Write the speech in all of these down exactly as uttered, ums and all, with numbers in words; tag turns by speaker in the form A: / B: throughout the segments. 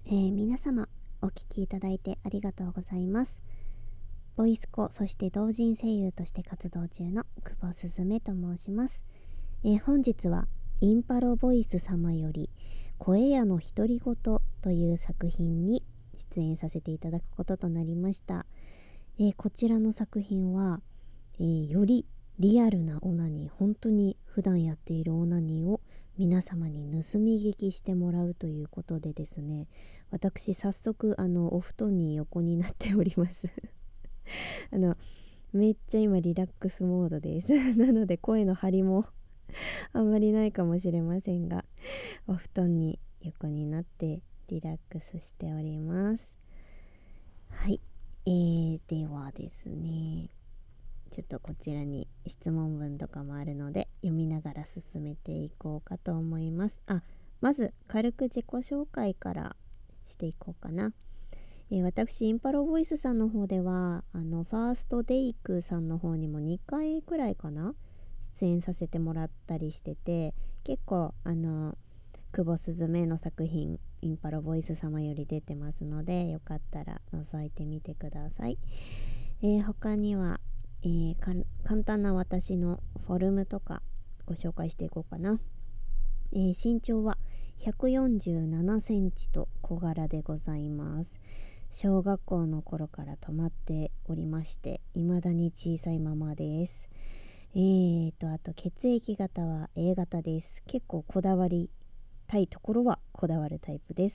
A: えー皆様お聞きいただいてありがとうございます。ボイスコ、そして同人声優として活動中の久保すずめと申します。えー本日はインパロボイス様より声屋の独り言という作品に出演させていただくこととなりました。えーこちらの作品は、えーよりリアルなオナニー、本当に普段やっているオナニーを皆様に盗み聞きしてもらうということでですね、私早速あのお布団に横になっておりますあのめっちゃ今リラックスモードですなので声の張りもあんまりないかもしれませんが、お布団に横になってリラックスしております。はい、えー、ではですね、ちょっとこちらに質問文とかもあるので読みながら進めていこうかと思います。あ、まず軽く自己紹介からしていこうかな。えー私インパロボイスさんの方ではあのファーストデイクさんの方にもにかいくらいかな出演させてもらったりしてて、結構あの久保すずめの作品インパロボイス様より出てますので、よかったら覗いてみてください。えー他には、えーか簡単な私のフォルムとかご紹介していこうかな。えー身長はひゃくよんじゅうななセンチと小柄でございます。小学校の頃から止まっておりまして、未だに小さいままです。えーと、あと血液型は A 型です。結構こだわりたいところはこだわるタイプです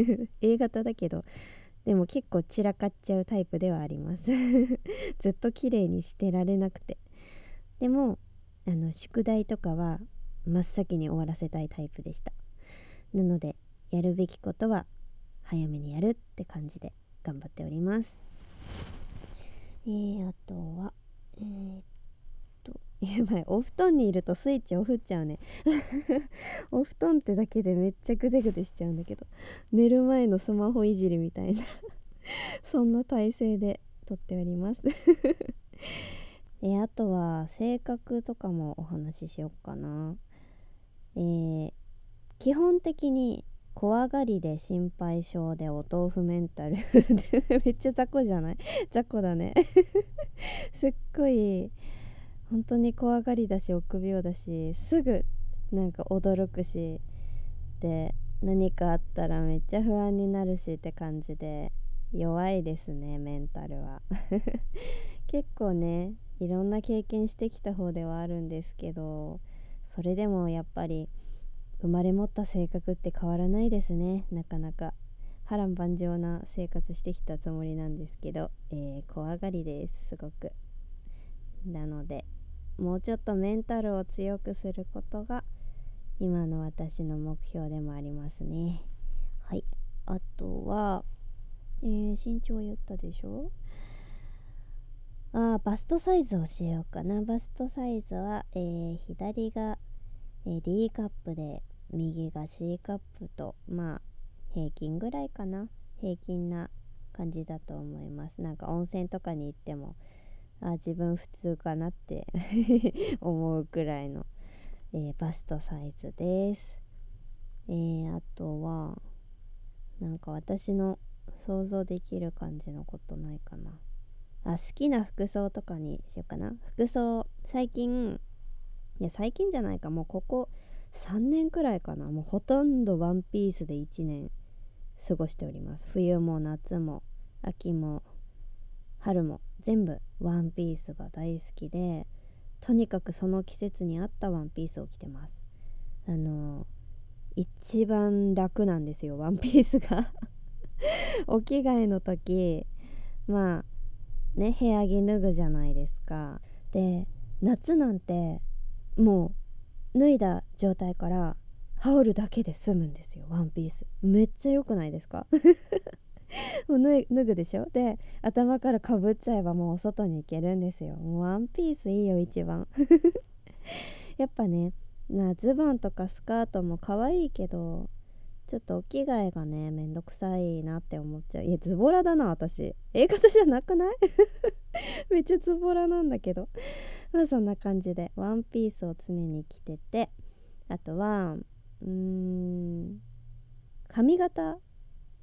A: 。A 型だけど、でも結構散らかっちゃうタイプではありますずっと綺麗にしてられなくて、でもあの宿題とかは真っ先に終わらせたいタイプでした。なのでやるべきことは早めにやるって感じで頑張っております。えー、あとはえー、っとやばい、お布団にいるとスイッチオフっちゃうねお布団ってだけでめっちゃグデグデしちゃうんだけど、寝る前のスマホいじりみたいなそんな体勢で撮っておりますえあとは性格とかもお話ししようかな。えー、基本的に怖がりで心配性でお豆腐メンタルめっちゃ雑魚じゃない雑魚だねすっごい本当に怖がりだし臆病だし、すぐなんか驚くし、で何かあったらめっちゃ不安になるしって感じで弱いですね、メンタルは結構ね、いろんな経験してきた方ではあるんですけど、それでもやっぱり生まれ持った性格って変わらないですね。なかなか波乱万丈な生活してきたつもりなんですけど、えー、怖がりです、すごく。なのでもうちょっとメンタルを強くすることが今の私の目標でもありますね。はい、あとは、えー、身長言ったでしょ。あーバストサイズを教えようかな。バストサイズは、えー、左が、えー、D カップで右が C カップと、まあ平均ぐらいかな。平均な感じだと思います。なんか温泉とかに行ってもあ自分普通かなって思うくらいの、えー、バストサイズです。えー、あとはなんか私の想像できる感じのことないかな。あ、好きな服装とかにしようかな。服装最近、いや最近じゃないか、もうここさんねんくらいかな、もうほとんどワンピースでいちねん過ごしております。冬も夏も秋も春も全部ワンピースが大好きで、とにかくその季節に合ったワンピースを着てます。あの一番楽なんですよ、ワンピースがお着替えの時、まあね、部屋着脱ぐじゃないですか。で夏なんてもう脱いだ状態から羽織るだけで済むんですよ、ワンピース。めっちゃ良くないですかもう脱ぐでしょ。で頭からかぶっちゃえばもうお外に行けるんですよ。もうワンピースいいよ一番やっぱね、なズボンとかスカートも可愛いけど、ちょっとお着替えがねめんどくさいなって思っちゃう。いやズボラだな私、A型じゃなくないめっちゃズボラなんだけどまあそんな感じでワンピースを常に着てて、あとはうーん髪型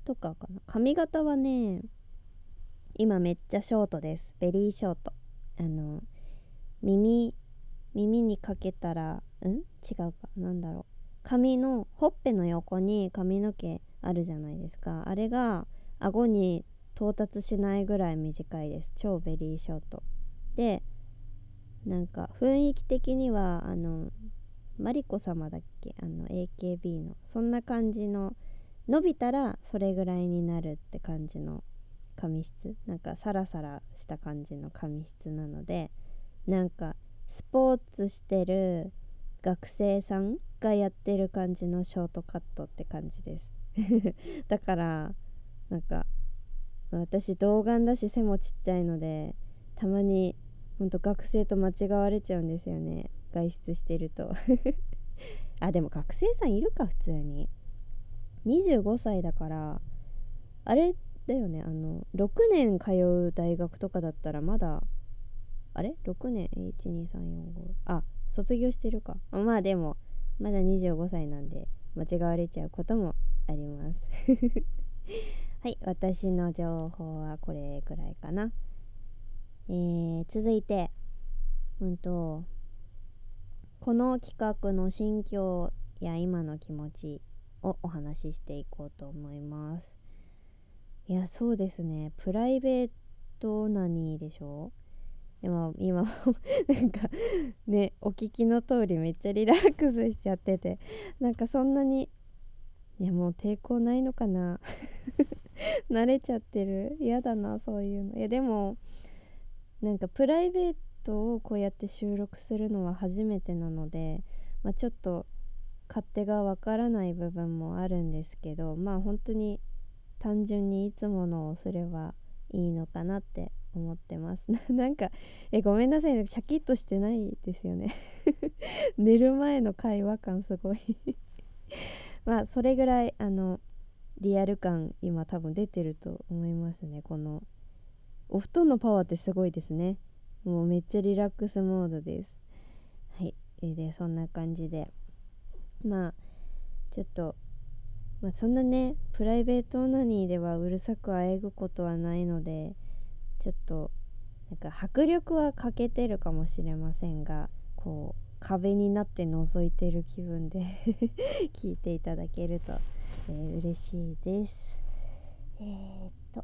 A: とかかな。髪型はね、今めっちゃショートです。ベリーショート。あの耳耳にかけたらん違うか、なんだろう、髪のほっぺの横に髪の毛あるじゃないですか。あれが顎に到達しないぐらい短いです。超ベリーショートで、なんか雰囲気的にはあのマリコ様だっけ、あの エーケービー のそんな感じの、伸びたらそれぐらいになるって感じの髪質、なんかサラサラした感じの髪質なので、なんかスポーツしてる学生さんがやってる感じのショートカットって感じですだからなんか私童顔だし背もちっちゃいので、たまにほんと学生と間違われちゃうんですよね、外出してるとあ、でも学生さんいるか、普通ににじゅうごさいだから、あれだよね、あのろくねん通う大学とかだったらまだ、あれろくねん いちにさんよんご、あ、卒業してるか。まあでもまだにじゅうごさいなんで間違われちゃうこともありますはい、私の情報はこれくらいかな。えー、続いてうんとこの企画の心境や今の気持ちをお話ししていこうと思います。いや、そうですね、プライベートオナニーでしょ。でも今なんかね、お聞きの通りめっちゃリラックスしちゃってて、なんかそんなに、いやもう抵抗ないのかな慣れちゃってる、嫌だなそういうの。いやでもなんかプライベートをこうやって収録するのは初めてなので、まあ、ちょっと勝手がわからない部分もあるんですけど、まあ本当に単純にいつものをすればいいのかなって思ってますなんかえごめんなさいね、シャキッとしてないですよね寝る前の会話感すごいまあそれぐらいあのリアル感今多分出てると思いますね。このお布団のパワーってすごいですね。もうめっちゃリラックスモードです。はい。でそんな感じで、まあちょっと、まあ、そんなねプライベートオナニーではうるさくあえぐことはないので、ちょっとなんか迫力は欠けてるかもしれませんが、こう壁になって覗いてる気分で聞いていただけると、えー、嬉しいです。えー、っと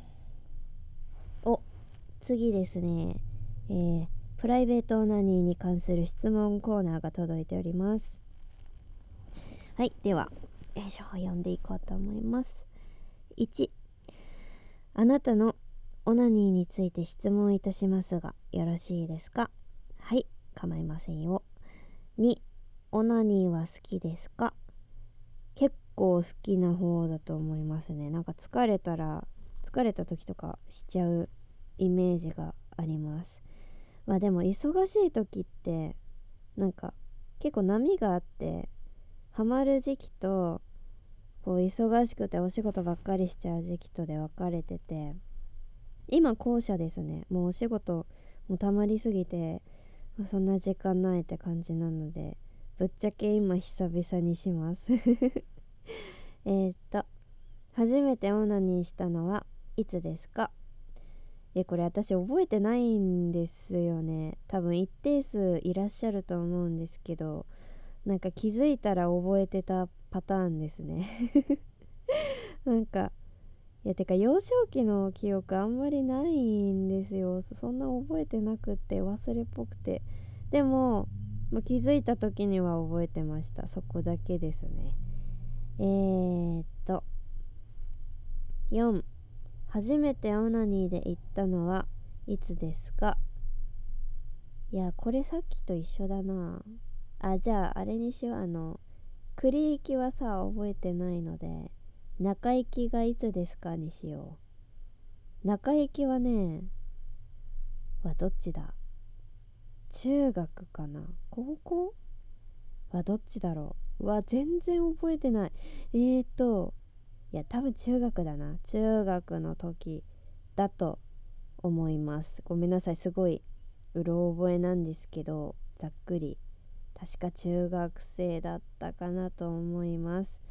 A: お次ですね、えー、プライベートオナニーに関する質問コーナーが届いております。はい、ではよいしょ読んでいこうと思います。いち、あなたのオナニーについて質問いたしますがよろしいですか。はい、構いませんよ。に、オナニーは好きですか。結構好きな方だと思いますね。なんか疲れたら疲れた時とかしちゃうイメージがあります。まあでも忙しい時ってなんか結構波があって、ハマる時期とこう忙しくてお仕事ばっかりしちゃう時期とで分かれてて、今後者ですね。もうお仕事もたまりすぎて、まあ、そんな時間ないって感じなので、ぶっちゃけ今久々にしますえーっと初めてオナニーしたのはいつですか。えこれ私覚えてないんですよね。多分一定数いらっしゃると思うんですけど、なんか気づいたら覚えてたパターンですねなんかいやてか幼少期の記憶あんまりないんですよ。そんな覚えてなくって忘れっぽくて、でも、まあ、気づいた時には覚えてました。そこだけですね。えーっとよん、初めてオナニーで行ったのはいつですか。いやこれさっきと一緒だなあ。じゃああれにしよう。あの栗行きはさ覚えてないので、中行きがいつですかにしよう。中行きはねはどっちだ、中学かな高校はどっちだろう。うわ全然覚えてない。えーといや多分中学だな。中学の時だと思います。ごめんなさい、すごいうろ覚えなんですけど、ざっくり確か中学生だったかなと思います。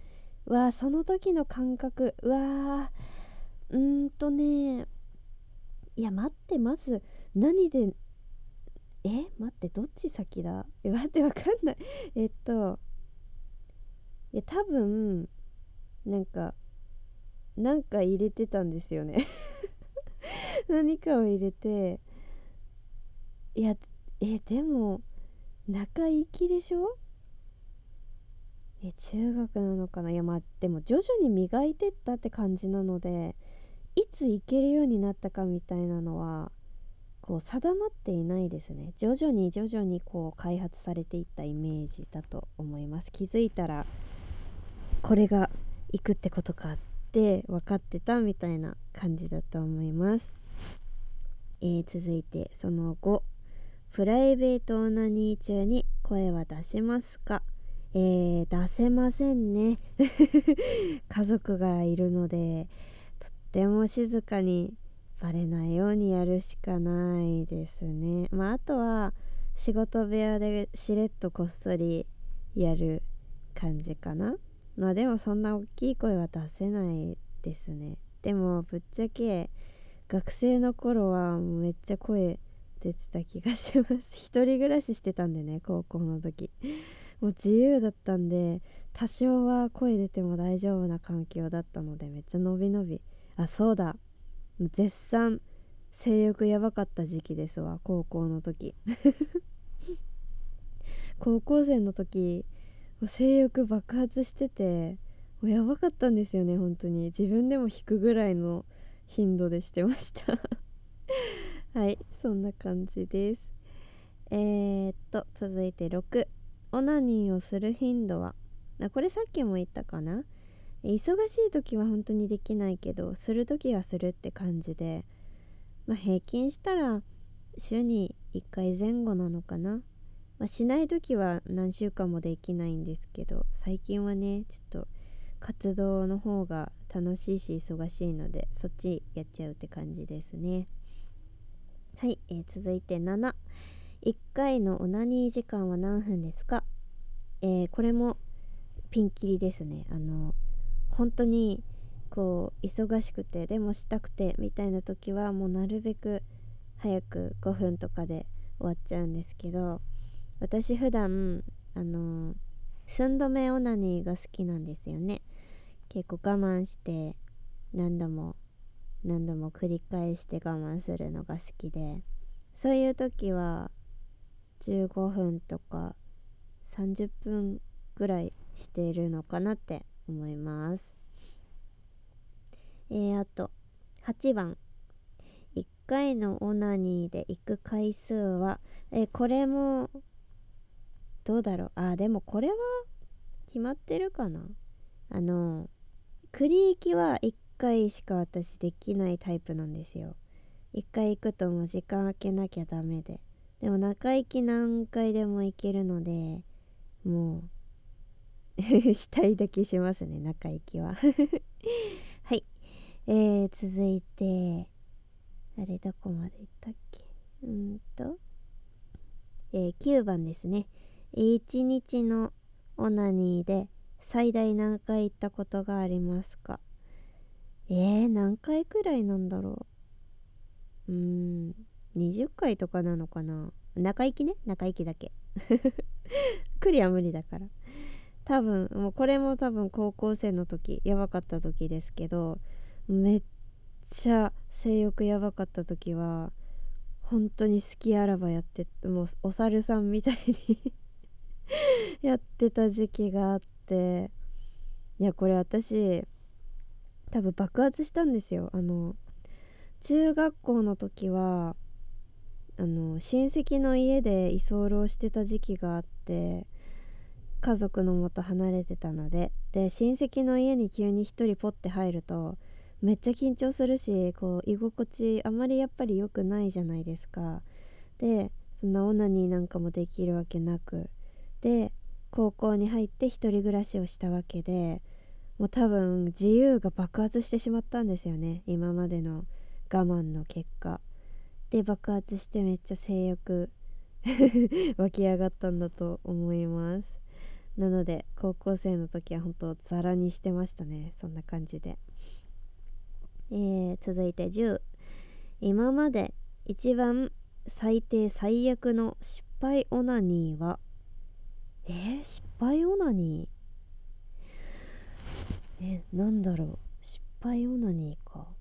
A: うわーその時の感覚、うわーうーんとねいや待って、まず何で、え待ってどっち先だ、え待ってわかんないえっといや多分なんかなんか入れてたんですよね何かを入れて、いやえでも中行きでしょ、え中学なのかな、いやまあでも徐々に磨いてったって感じなので、いつ行けるようになったかみたいなのはこう定まっていないですね。徐々に徐々にこう開発されていったイメージだと思います。気づいたらこれが行くってことかって分かってたみたいな感じだと思います。えー、続いてその後、プライベートオナニー中に声は出しますか？えー、出せませんね家族がいるのでとっても静かにバレないようにやるしかないですね。まああとは仕事部屋でしれっとこっそりやる感じかな。まあでもそんな大きい声は出せないですね。でもぶっちゃけ学生の頃はめっちゃ声出てた気がします一人暮らししてたんでね、高校の時もう自由だったんで多少は声出ても大丈夫な環境だったので、めっちゃ伸び伸び、あそうだ絶賛性欲やばかった時期ですわ、高校の時高校生の時性欲爆発してて、もうやばかったんですよね。本当に自分でも引くぐらいの頻度でしてましたはいそんな感じです。えー、っと続いてろく、オナニーをする頻度は、あこれさっきも言ったかな。忙しい時は本当にできないけど、する時はするって感じで、まあ、平均したら週にいっかいぜん後なのかな。まあ、しない時は何週間もできないんですけど、最近はねちょっと活動の方が楽しいし忙しいのでそっちやっちゃうって感じですね。はい、えー、続いてなな、いっかいのオナニー時間は何分ですか？えー、これもピンキリですね。あの本当にこう忙しくてでもしたくてみたいな時はもうなるべく早くごふんとかで終わっちゃうんですけど、私普段あの寸止めオナニーが好きなんですよね。結構我慢して何度も何度も繰り返して我慢するのが好きで、そういう時はじゅうごふんとかさんじゅっぷんぐらいしているのかなって思います。えー、あとはちばん、いっかいのオナニーで行く回数は、えー、これもどうだろう、あでもこれは決まってるかな。あの繰り行きはいっかいしか私できないタイプなんですよ。いっかい行くともう時間空けなきゃダメで、でも中行き何回でも行けるのでもうしたいだけしますね、中行きははい、えー、続いてあれどこまで行ったっけ、うーんと、えー、きゅうばんですね。いちにちのオナニーで最大何回行ったことがありますか？えー、何回くらいなんだろう。うーんにじゅっかいとかなのかな。中行きね、中行きだけクリア無理だから。多分もうこれも多分高校生の時やばかった時ですけど、めっちゃ性欲やばかった時は本当に好きあらばやって、もうお猿さんみたいにやってた時期があって、いやこれ私多分爆発したんですよ。あの中学校の時はあの親戚の家で居候してた時期があって、家族のもと離れてたので、で親戚の家に急に一人ポッて入るとめっちゃ緊張するし、こう居心地あまりやっぱり良くないじゃないですか。でそんなオナニーなんかもできるわけなく、で高校に入って一人暮らしをしたわけで、もう多分自由が爆発してしまったんですよね、今までの我慢の結果で。爆発してめっちゃ性欲湧き上がったんだと思います。 なので高校生の時は本当ザラにしてましたね。そんな感じで、えー、続いてじゅう、今まで一番最低最悪の失敗オナニーは。えー、失敗オナニー、えなんだろう。失敗オナニーか。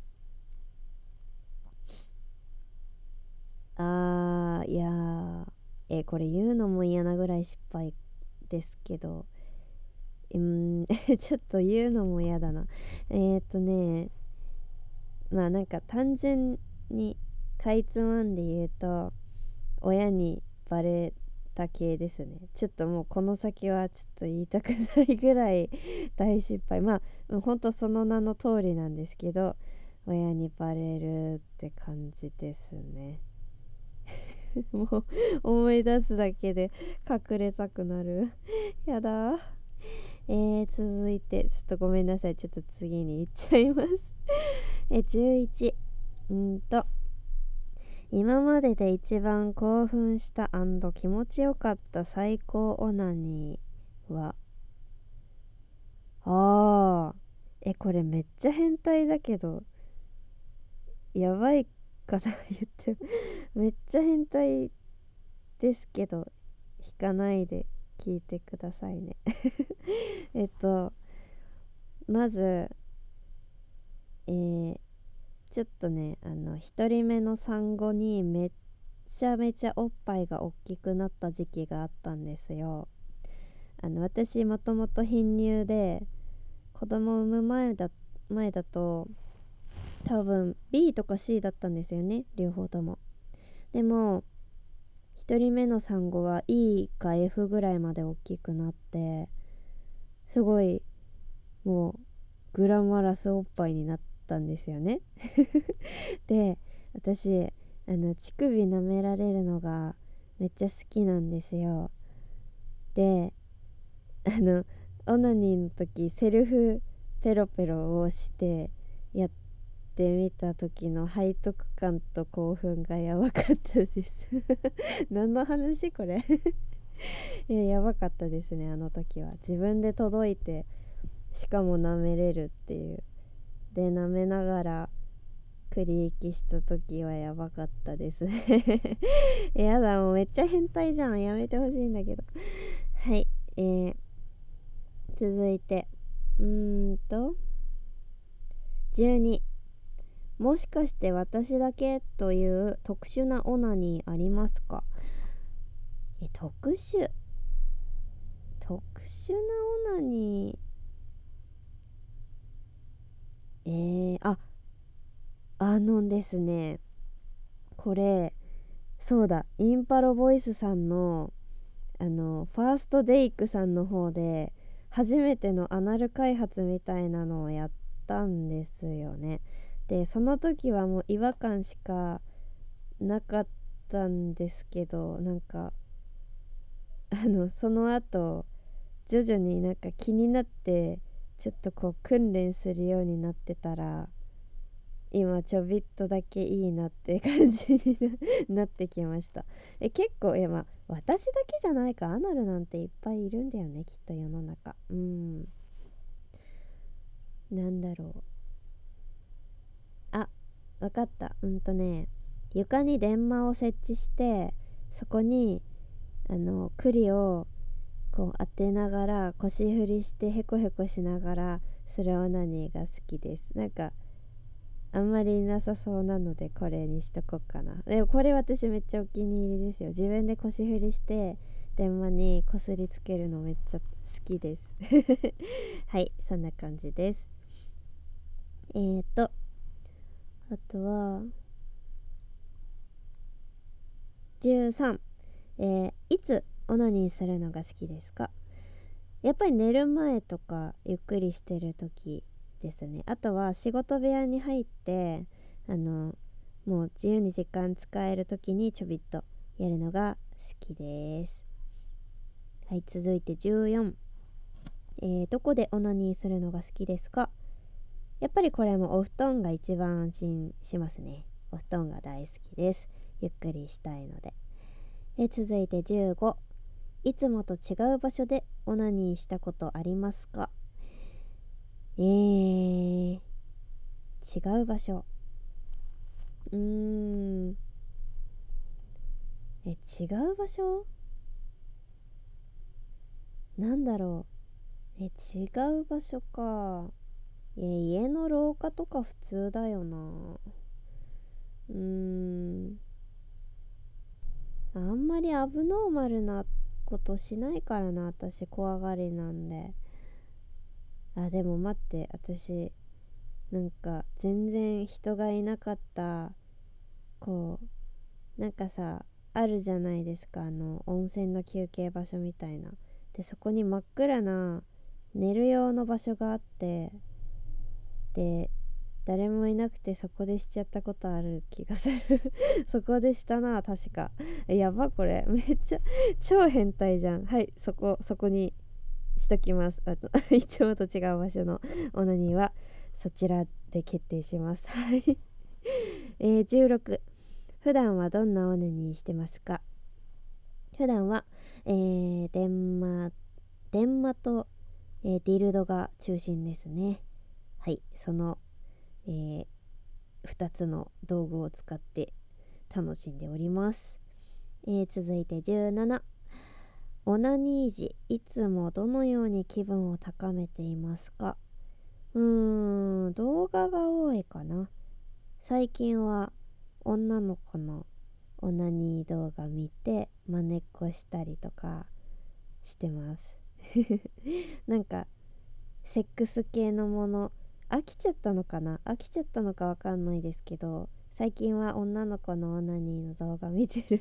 A: あーいやーえーこれ言うのも嫌なぐらい失敗ですけど、うーんちょっと言うのも嫌だな。えーっとねまあなんか単純にかいつまんで言うと、親にバレた系ですね。ちょっともうこの先はちょっと言いたくないぐらい大失敗。まあほんとその名の通りなんですけど、親にバレるって感じですね。もう思い出すだけで隠れたくなる。やだ。えー、続いてちょっとごめんなさい、ちょっと次に行っちゃいますえじゅういち、うんと今までで一番興奮した気持ちよかった最高オナニーは。あーえこれめっちゃ変態だけどやばいかな言ってめっちゃ変態ですけど引かないで聞いてくださいねえっとまずえー、ちょっとねあの一人目の産後にめっちゃめちゃおっぱいが大きくなった時期があったんですよ。あの私もともと貧乳で子供を産む前だ前だと多分 ビー とか シー だったんですよね、両方とも。でも一人目の産後は イー か エフ ぐらいまで大きくなって、すごいもうグラマラスおっぱいになったんですよねで私あの乳首舐められるのがめっちゃ好きなんですよ。であのオナニーの時セルフペロペロをしてやってみた時の背徳感と興奮がやばかったです何の話これいややばかったですね。あの時は自分で届いて、しかも舐めれるっていう。で舐めながら繰り息した時はやばかったですねやだ、もうめっちゃ変態じゃん、やめてほしいんだけどはい、えー、続いてうーんとじゅうに、もしかして私だけという特殊なオナニーありますか。え特殊特殊なオナニー、えー、ああのですねこれそうだ、インパロボイスさんのあのファーストデイクさんの方で初めてのアナル開発みたいなのをやったんですよね。でその時はもう違和感しかなかったんですけど、なんかあのその後徐々になんか気になってちょっとこう訓練するようになってたら、今ちょびっとだけいいなって感じになってきました。え結構いやまあ私だけじゃないか、アナルなんていっぱいいるんだよね、きっと世の中。うんなんだろう、あわかった。うんとね床に電話を設置して、そこにあの栗をこう当てながら腰振りしてヘコヘコしながらするオナニーが好きです。なんかあんまりなさそうなのでこれにしとこうかな。でもこれ私めっちゃお気に入りですよ。自分で腰振りして電話にこすりつけるのめっちゃ好きですはいそんな感じです。えーとあとはじゅうさん、えー、いつオナニーするのが好きですか。やっぱり寝る前とかゆっくりしてる時ですね。あとは仕事部屋に入ってあのもう自由に時間使える時にちょびっとやるのが好きです。はい、続いてじゅうよん、えー、どこでオナニーするのが好きですか。やっぱりこれもお布団が一番安心しますね。お布団が大好きです。ゆっくりしたいので。えー、続いてじゅうご、いつもと違う場所でオナニーしたことありますか？えー、違う場所。うーんえ違う場所なんだろう。え違う場所か。え家の廊下とか普通だよな。うーんあんまりアブノーマルなことしないからな、私怖がりなんで。あでも待って、私なんか全然人がいなかった、こうなんかさあるじゃないですか、あの温泉の休憩場所みたいな。でそこに真っ暗な寝る用の場所があって、で誰もいなくてそこでしちゃったことある気がするそこでしたな確か。やば、これめっちゃ超変態じゃん。はい、そこそこにしときます。あといつもと違う場所のオナニーはそちらで決定しますはいえー、じゅうろく、普段はどんなオナニーしてますか？普段は、えー、電話電話と、えー、ディルドが中心ですね。はい、その、えー、ふたつの道具を使って楽しんでおります。えー、続いてじゅうなな、オナニー時いつもどのように気分を高めていますか？うーん動画が多いかな。最近は女の子のオナニー動画見て真似っこしたりとかしてますなんかセックス系のもの飽きちゃったのかな飽きちゃったのかわかんないですけど、最近は女の子のオナニーの動画見てる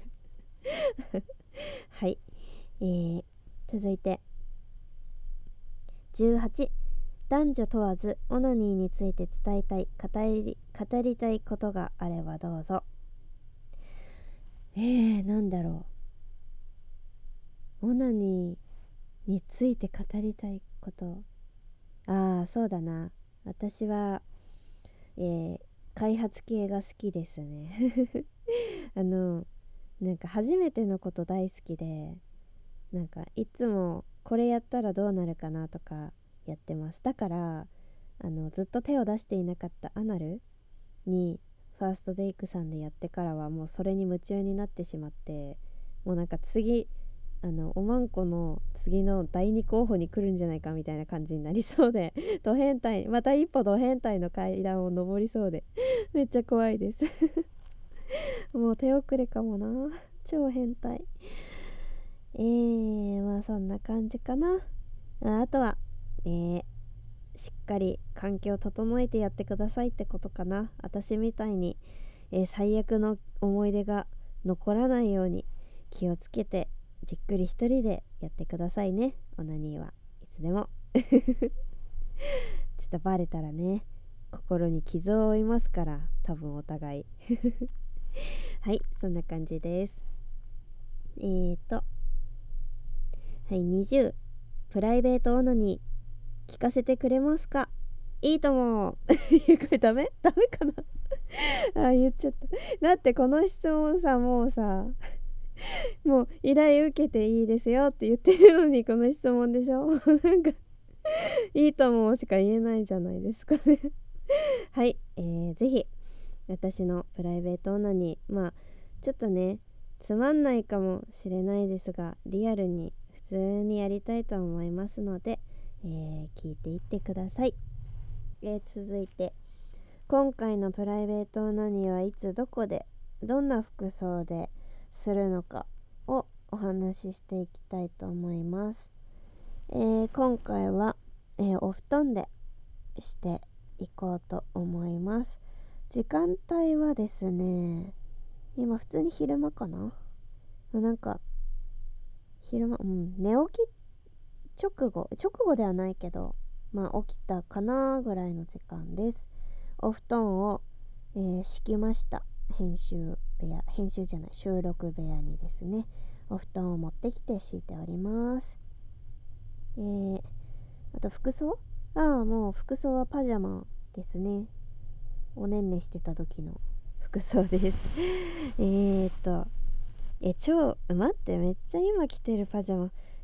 A: はい、えー、続いてじゅうはち、男女問わずオナニーについて伝えたい、語り、語りたいことがあればどうぞ。えー、なんだろう。オナニーについて語りたいこと。ああ、そうだな。私は、えー、開発系が好きですねあのなんか初めてのこと大好きで、なんかいつもこれやったらどうなるかなとかやってます。だからあのずっと手を出していなかったアナルにファーストデイクさんでやってからはもうそれに夢中になってしまって、もうなんか次あのおまんこの次のだいに候補に来るんじゃないかみたいな感じになりそうでド変態、また一歩ド変態の階段を上りそうでめっちゃ怖いですもう手遅れかもな、超変態。えー、まあそんな感じかな。あ、あとはえー、しっかり環境を整えてやってくださいってことかな。私みたいに、えー最悪の思い出が残らないように気をつけてじっくり一人でやってくださいね。オナニーはいつでもちょっとバレたらね、心に傷を負いますから、多分お互いはい、そんな感じです。えーとはい、にじゅう、プライベートオナニー聞かせてくれますか？いいともこれダメダメかなあ、言っちゃった。だってこの質問さ、もうさもう依頼受けていいですよって言ってるのにこの質問でしょなんかいいともしか言えないじゃないですかねはい、えー、ぜひ私のプライベートオナニー、まあちょっとねつまんないかもしれないですが、リアルに普通にやりたいと思いますので、えー、聞いていってください。えー、続いて今回のプライベートオナニーはいつどこでどんな服装でするのかをお話ししていきたいと思います。えー、今回は、えー、お布団でしていこうと思います。時間帯はですね、今普通に昼間かな、なんか昼間、うん寝起き直後直後ではないけど、まあ起きたかなぐらいの時間です。お布団を、えー敷きました。編集部屋編集じゃない収録部屋にですね、お布団を持ってきて敷いております。えー、あと服装、ああもう服装はパジャマですね。おねんねしてた時の服装ですえーっとえ超待って、めっちゃ今着てるパジャマ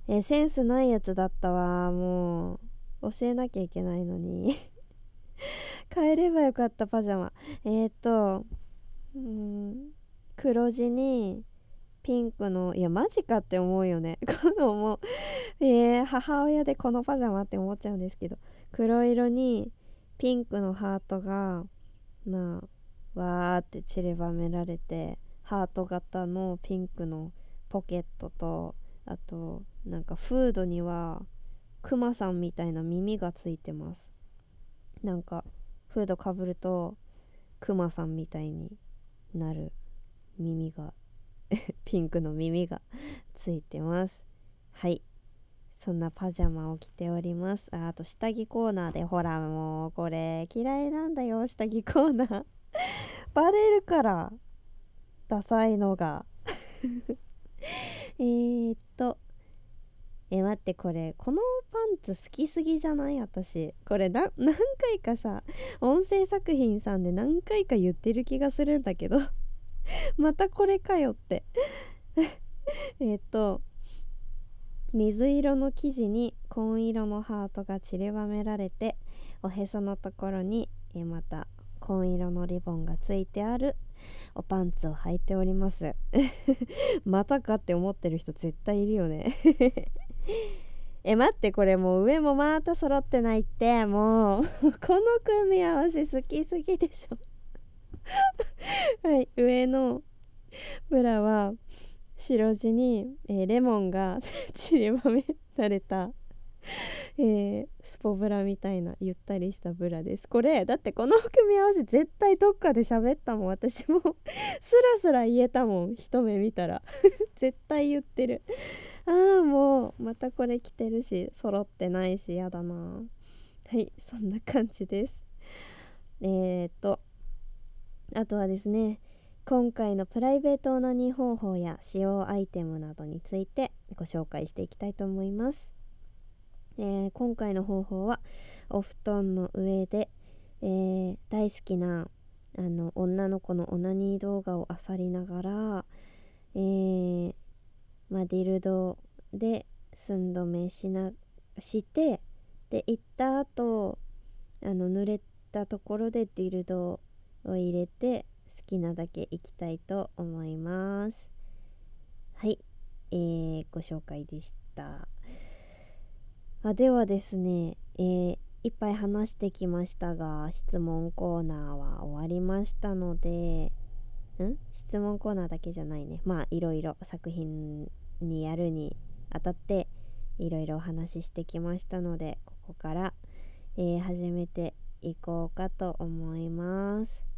A: えーセンスないやつだったわ。もう教えなきゃいけないのに変えればよかった。パジャマ、えー、っとうーん黒地にピンクの、いやマジかって思うよねこのもう、えー、母親でこのパジャマって思っちゃうんですけど、黒色にピンクのハートがまあわーって散りばめられて、ハート型のピンクのポケットと、あとなんかフードにはクマさんみたいな耳がついてます。なんかフードかぶるとクマさんみたいになる耳がピンクの耳がついてます。はい、そんなパジャマを着ております。 あ, あと下着コーナーで、ほらもうこれ嫌いなんだよ、下着コーナーバレるから、ダサいのがえーっとえ待って、これこのパンツ好きすぎじゃない？私これな何回かさ、音声作品さんで何回か言ってる気がするんだけどまたこれかよってえっと水色の生地に紺色のハートが散りばめられて、おへそのところにえまた紺色のリボンがついてあるおパンツを履いておりますまたかって思ってる人絶対いるよねえ待って、これもう上もまた揃ってないって、もうこの組み合わせ好きすぎでしょはい、上のブラは白地に、えーレモンが散りばめられた、えースポブラみたいなゆったりしたブラです。これだってこの組み合わせ絶対どっかで喋ったもん。私もスラスラ言えたもん、一目見たら絶対言ってる。あーもうまたこれ着てるし揃ってないしやだな。はい、そんな感じです。えーっとあとはですね、今回のプライベートオナニー方法や使用アイテムなどについてご紹介していきたいと思います。えー今回の方法は、お布団の上で、えー大好きなあの女の子のオナニー動画を漁りながら、えーまあ、ディルドで寸止めしなしてで行った後、あの濡れたところでディルドを入れて好きなだけ行きたいと思います。はい、えーご紹介でした。あではですね、えーいっぱい話してきましたが、質問コーナーは終わりましたので、ん質問コーナーだけじゃないね、まあいろいろ作品にやるにあたっていろいろお話ししてきましたので、ここから、えー始めていこうかと思います。